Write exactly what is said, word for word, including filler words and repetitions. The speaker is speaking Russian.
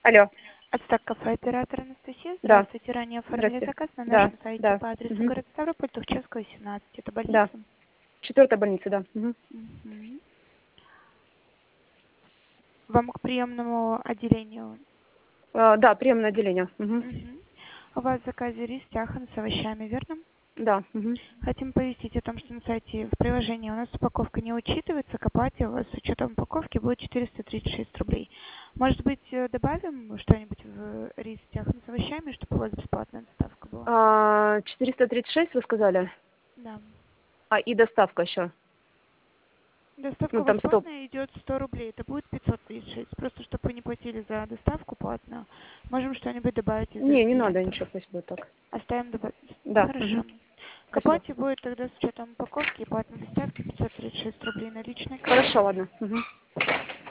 Алло. Отстак кафе, оператор Анастасия. Да. Здравствуйте. Ранее оформили Здрасте. заказ на Да, нашем сайте да. по адресу Мгм. город Ставрополь, Тухчевская, семнадцать. Это Да. больница? Четвертая больница, да. Мгм. Мгм. Вам к приемному отделению? А, да, приемное отделение. Мгм. Мгм. У вас в заказе рис тяхан с овощами, верно? Да. Мгм. Хотим повестить о том, что на сайте в приложении у нас упаковка не учитывается, к оплате у вас с учетом упаковки будет четыреста тридцать шесть рублей. Может быть, э, добавим что-нибудь в рис тяхан с овощами, чтобы у вас бесплатная доставка была? А, четыреста тридцать шесть вы сказали? Да. А, и доставка еще. Доставка Ну, у вас там стоп. платная идет сто рублей, это будет пятьсот тридцать шесть. Просто чтобы вы не платили за доставку платную, можем что-нибудь добавить из Не, не надо ингредиентов. ничего, пусть будет так. Оставим добавить. Да. Хорошо. Мгм. К Спасибо. оплате будет тогда с учетом упаковки и платной доставки пятьсот тридцать шесть рублей наличной картой. Хорошо, ладно. Мгм.